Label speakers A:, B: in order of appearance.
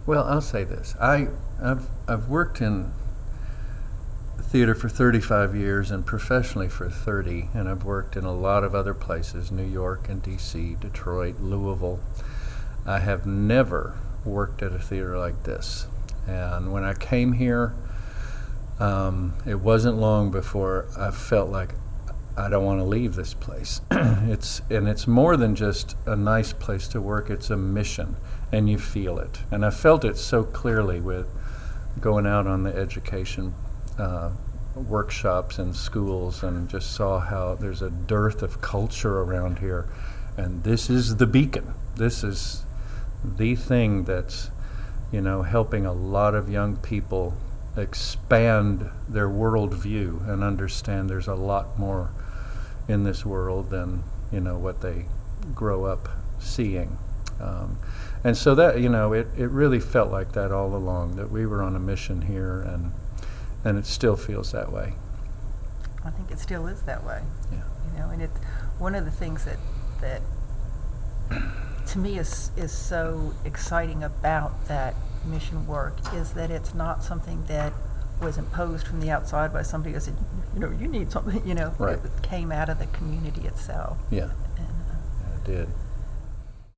A: Well, I'll say this. I've worked in theater for 35 years and professionally for 30, and I've worked in a lot of other places, New York and D.C., Detroit, Louisville. I have never worked at a theater like this. And when I came here, it wasn't long before I felt like I don't want to leave this place. It's more than just a nice place to work, it's a mission, and you feel it. And I felt it so clearly with going out on the education workshops in schools, and just saw how there's a dearth of culture around here, and this is the beacon. This is the thing that's, helping a lot of young people expand their worldview and understand there's a lot more in this world than what they grow up seeing. And so that it really felt like that all along, that we were on a mission here, and it still feels that way.
B: I think it still is that way.
A: Yeah.
B: And it's one of the things that to me is so exciting about that mission work is that it's not something that was imposed from the outside by somebody who said, you need something,
A: Right.
B: It came out of the community itself.
A: Yeah,
B: And,
A: it did.